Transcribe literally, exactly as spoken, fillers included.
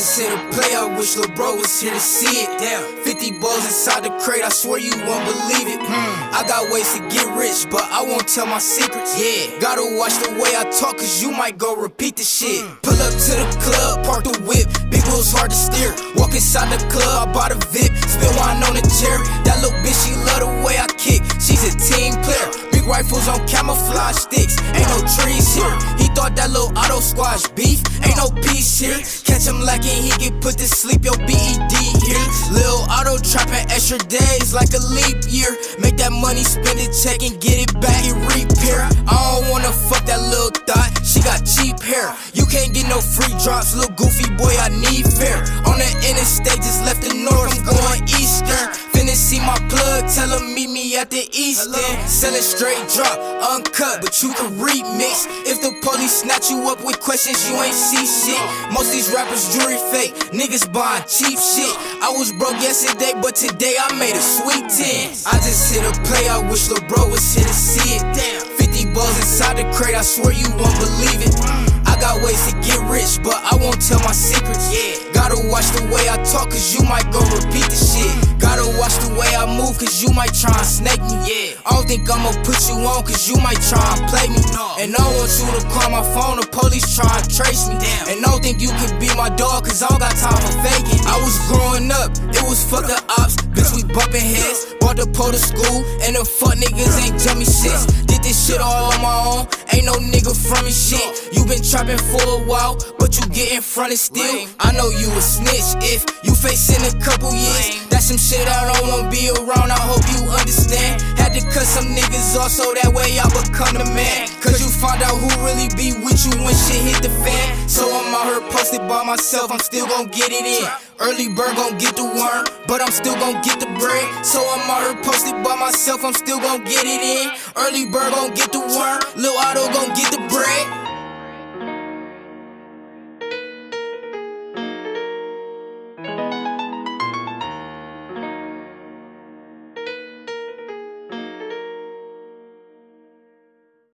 just hit a play, I wish Lil' Bro was here to see it. Damn, fifty balls inside the crate, I swear you won't believe it. Mm. I got ways to get rich, but I won't tell my secrets. Yeah, gotta watch the way I talk, cause you might go repeat the shit. Mm. Pull up to the club, park the whip, big wheels hard to steer. Walk inside the club, I bought a VIP, spill wine on the chair. That little bitch, she love the way I kick, she's a team player. Big rifles on camouflage sticks, ain't no trees here. He thought that little auto squash beef, ain't no peace here. Catch him lacking, he get put to sleep, yo B E D here. Lil auto trapping extra days like a leap year. Make that money, spend it, check and get it back and repair. I don't wanna fuck that little thought, she got cheap hair. You can't get no free drops, little goofy boy, I need fare. On the interstate, just left the north, I'm going eastern. Finna see my plug, tell him meet me at the east end. Sellin' straight drop, uncut, but you can remix. If the police snatch you up with questions, you ain't see shit. Most these rappers jewelry fake, niggas buying cheap shit. I was broke yesterday, but today I made a sweet ten. I just hit a play, I wish Lil' Bro was here to see it. Damn, fifty balls inside the crate, I swear you won't believe it. I got ways to get rich, but I won't tell my secrets. Yeah, gotta watch the way I talk, cause you might go repeat the shit. Gotta watch the way I move, cause you might try and snake me. Yeah, I don't think I'ma put you on, cause you might try and play me. And I want you to call my phone, the police try and trace me. And I don't think you can be my dog, cause I don't got time for faking. I was growing up, it was fuck the ops, bitch we bumping heads. Bought the pole to school, and the fuck niggas ain't dummy shits. Did this shit all on my own, ain't no nigga from me shit. You been trapping for a while, but you get in front of still. I know you a snitch if you facing a couple years. That's some shit I don't wanna be around, I hope you understand. Had to cut some niggas off so that way I become the man. Cause you find out who really be with you when shit hit the fan. So I'm out here posted by myself, I'm still gon' get it in. Early bird gon' get the worm, but I'm still gon' get the bread. So I'm out here posted by myself, I'm still gon' get it in. Early bird gon' get the worm, Lil Auto gon' get the